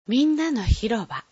みんなの広場。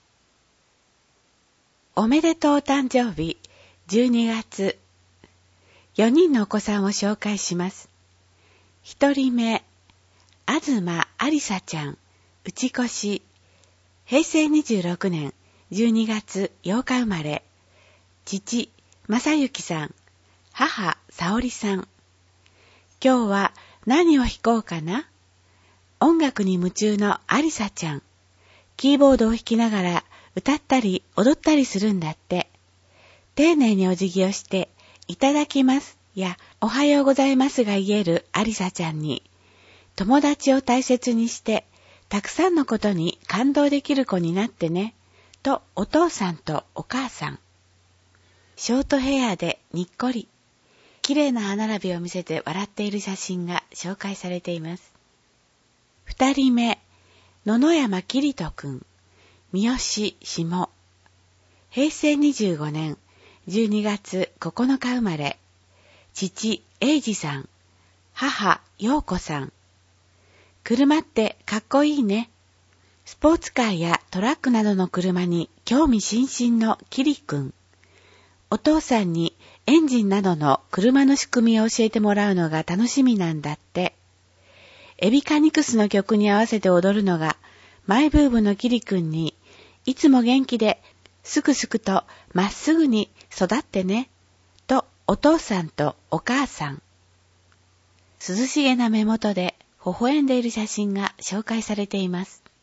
おめでとう誕生日12月。4人のお子さんを紹介します。1人目、東ありさちゃん、うちこし。平成26年12月8日生まれ。父、正幸さん、母、沙織さん。今日は何を弾こうかな？音楽に夢中のありさちゃん。キーボードを弾きながら歌ったり踊ったりするんだって。丁寧にお辞儀をして、いただきますやおはようございますが言えるありさちゃんに、友達を大切にして、たくさんのことに感動できる子になってね、とお父さんとお母さん。ショートヘアでにっこり、綺麗な歯並びを見せて笑っている写真が紹介されています。2人目、野々山きりとくん、三好下。平成25年12月9日生まれ。父、英二さん、母、陽子さん。車ってかっこいいね。スポーツカーやトラックなどの車に興味津々のきりくん。お父さんにエンジンなどの車の仕組みを教えてもらうのが楽しみなんだって。エビカニクスの曲に合わせて踊るのがマイブームのきりくんに、いつも元気ですくすくとまっすぐに育ってね、とお父さんとお母さん。涼しげな目元で微笑んでいる写真が紹介されています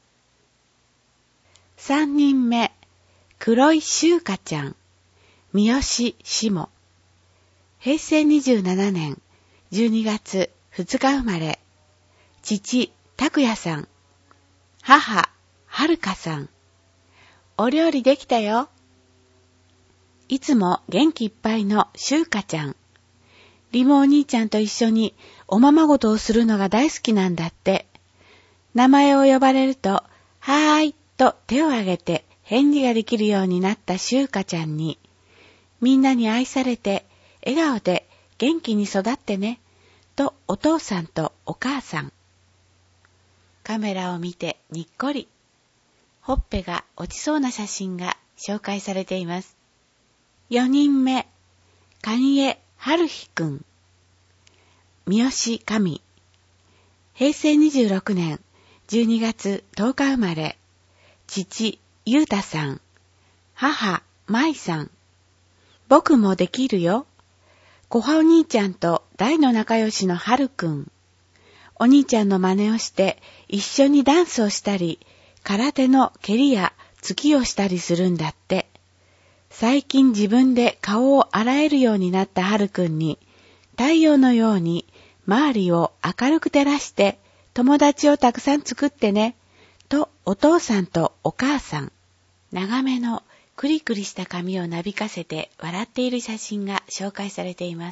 。3人目、黒井秀香ちゃん、三好下。平成27年12月2日生まれ。父、拓也さん、母、はるかさん。お料理できたよ。いつも元気いっぱいの秀香ちゃん。リモお兄ちゃんと一緒におままごとをするのが大好きなんだって。名前を呼ばれると、はーいと手を挙げて返事ができるようになった秀香ちゃんに、みんなに愛されて笑顔で元気に育ってね、とお父さんとお母さん。カメラを見てにっこり。ほっぺが落ちそうな写真が紹介されています。4人目、蟹江春日くん、三好神。平成26年12月10日生まれ。父、ゆうたさん、母、まいさん。僕もできるよ。小葉お兄ちゃんと大の仲良しのはるくん。お兄ちゃんの真似をして一緒にダンスをしたり、空手の蹴りや突きをしたりするんだって。最近自分で顔を洗えるようになったはるくんに、太陽のように周りを明るく照らして友達をたくさん作ってね、とお父さんとお母さん。長めのクリクリした髪をなびかせて笑っている写真が紹介されています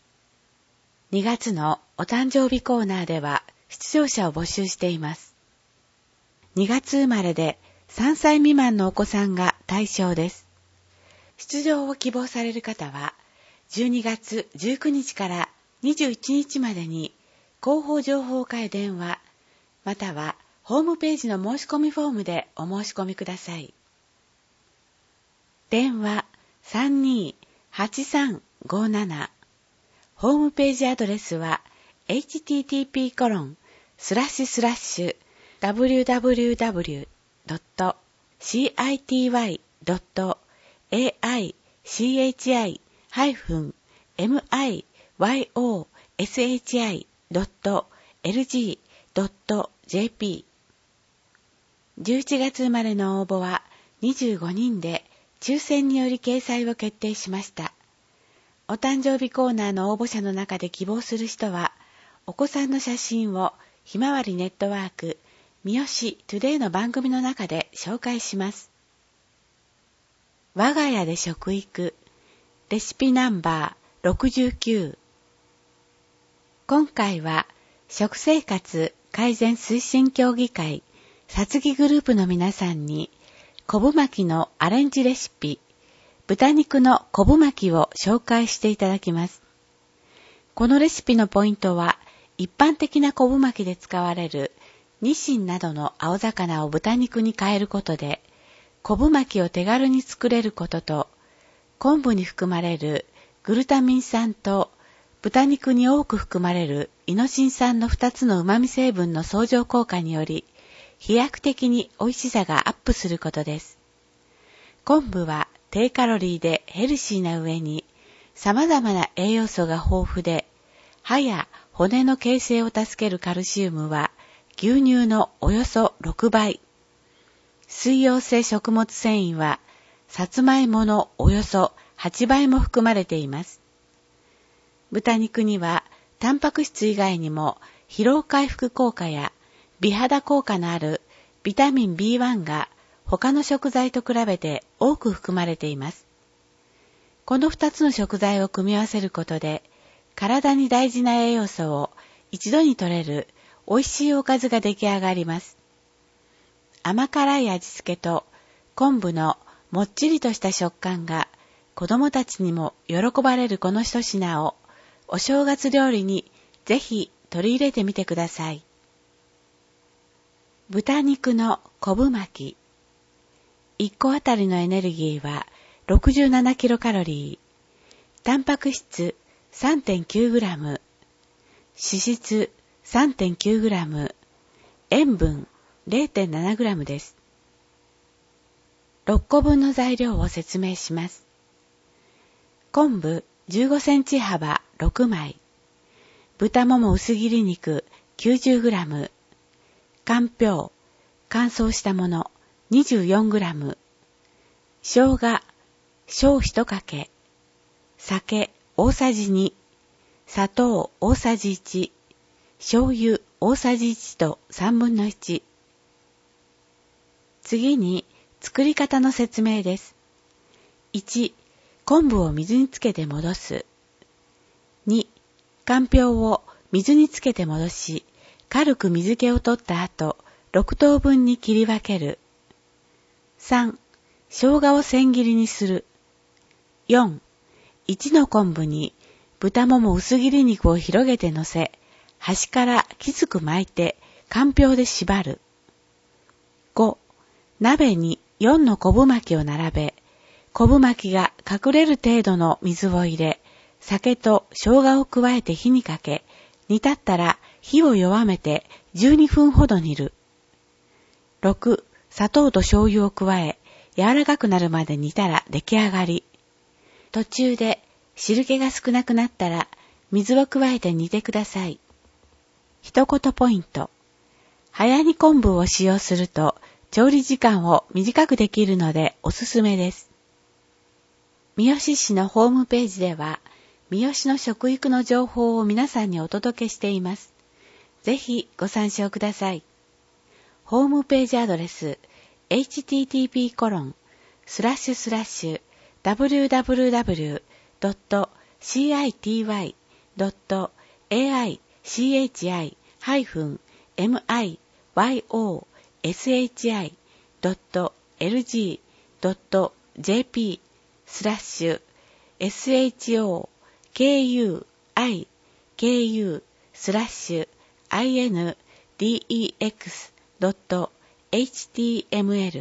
。2月のお誕生日コーナーでは出場者を募集しています。2月生まれで3歳未満のお子さんが対象です。出場を希望される方は12月19日から21日までに広報情報課へ電話、またはホームページの申し込みフォームでお申し込みください。電話32-8357。ホームページアドレスは http://www.city-myshi.lg.jp。 11月生まれの応募は25人で抽選により掲載を決定しました。お誕生日コーナーの応募者の中で希望する人は、お子さんの写真をひまわりネットワーク三好トゥデイの番組の中で紹介します。我が家で食育レシピナンバー69。今回は食生活改善推進協議会さつぎグループの皆さんに昆布巻きのアレンジレシピ豚肉の昆布巻きを紹介していただきます。このレシピのポイントは、一般的な昆布巻きで使われるニシンなどの青魚を豚肉に変えることで、昆布巻きを手軽に作れることと、昆布に含まれるグルタミン酸と豚肉に多く含まれるイノシン酸の2つの旨味成分の相乗効果により、飛躍的に美味しさがアップすることです。昆布は低カロリーでヘルシーな上に、様々な栄養素が豊富で、歯や骨の形成を助けるカルシウムは牛乳のおよそ6倍。水溶性食物繊維はさつまいものおよそ8倍も含まれています。豚肉にはタンパク質以外にも疲労回復効果や美肌効果のあるビタミン B1 が他の食材と比べて多く含まれています。この2つの食材を組み合わせることで、体に大事な栄養素を一度に摂れる美味しいおかずが出来上がります。甘辛い味付けと昆布のもっちりとした食感が子供たちにも喜ばれるこの一品をお正月料理にぜひ取り入れてみてください。豚肉の昆布巻き。1個あたりのエネルギーは67キロカロリー。タンパク質 3.9 グラム。脂質 3.9 グラム。塩分 0.7 グラムです。6個分の材料を説明します。昆布15センチ幅6枚。豚もも薄切り肉90グラム。かんぴょう、乾燥したもの24グラム。生姜、小1かけ。酒大さじ2。砂糖大さじ1。醤油大さじ1と3分の1。次に作り方の説明です。1、昆布を水につけて戻す。2、かんぴょうを水につけて戻し、軽く水気を取った後、6等分に切り分ける。3、生姜を千切りにする。4、1の昆布に豚もも薄切り肉を広げて乗せ、端からきつく巻いて、かんぴょうで縛る。5、鍋に4の昆布巻きを並べ、昆布巻きが隠れる程度の水を入れ、酒と生姜を加えて火にかけ、煮立ったら火を弱めて12分ほど煮る。6、砂糖と醤油を加え、柔らかくなるまで煮たら出来上がり。途中で汁気が少なくなったら水を加えて煮てください。一言ポイント。早煮昆布を使用すると調理時間を短くできるのでおすすめです。三好市のホームページでは、三好の食育の情報を皆さんにお届けしています。ぜひご参照ください。ホームページアドレス http://www.cityy.lg.jp/index.html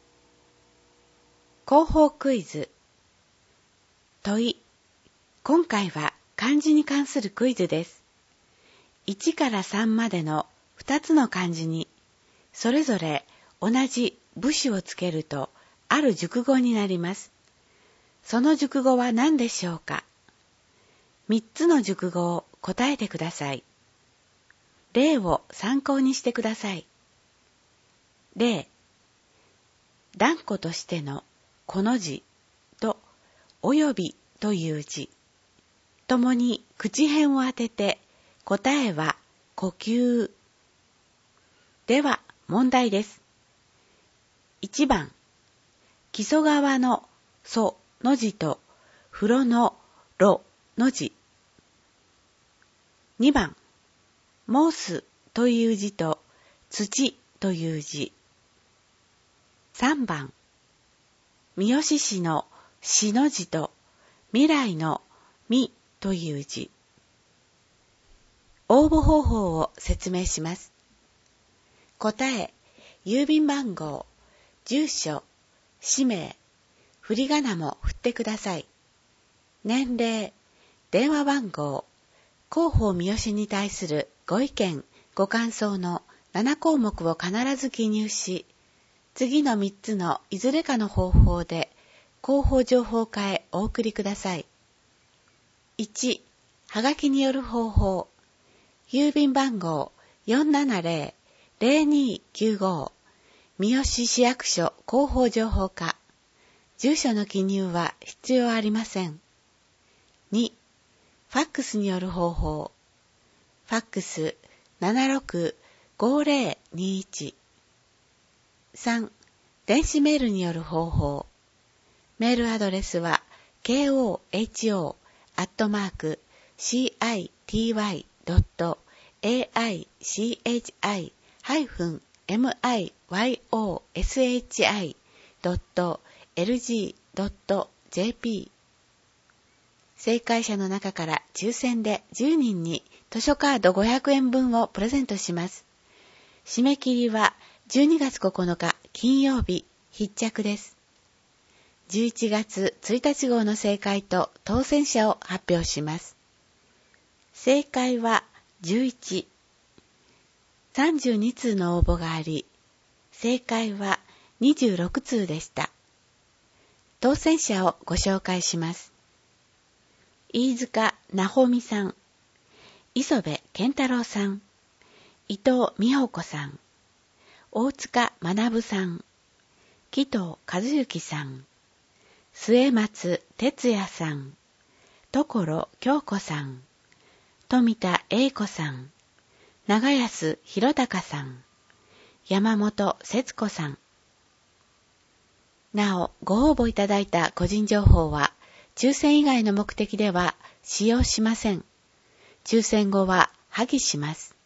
広報クイズ。問い。今回は漢字に関するクイズです。1から3までの2つの漢字に、それぞれ同じ部首をつけると、ある熟語になります。その熟語は何でしょうか？3つの熟語を答えてください。例を参考にしてください。例、断固としてのこの字とおよびという字、ともに口辺を当てて答えは呼吸。では問題です。1番、木曽川の曽の字と風呂の呂の字。2番、申すという字と土という字。3番、三好市の市の字と未来の未という字。応募方法を説明します。 答え、郵便番号、住所、氏名、振り仮名も振ってください。年齢、電話番号、広報三好に対するご意見、ご感想の7項目を必ず記入し、次の3つのいずれかの方法で広報情報課へお送りください。1、はがきによる方法。郵便番号 470-0295 三好市役所広報情報課。住所の記入は必要ありません。2、ファックスによる方法。ファックス 765021。3、電子メールによる方法。メールアドレスは koho@citi-miyoshi.lg.jp。 正解者の中から抽選で10人に図書カード500円分をプレゼントします。締め切りは12月9日金曜日必着です。11月1日号の正解と当選者を発表します。正解は11。32通の応募があり、正解は26通でした。当選者をご紹介します。飯塚なほみさん、磯部健太郎さん、伊藤美穂子さん、大塚学さん、紀藤和幸さん、末松哲也さん、所京子さん、富田英子さん、長安弘隆さん、山本節子さん。なお、ご応募いただいた個人情報は、抽選以外の目的では使用しません。抽選後は破棄します。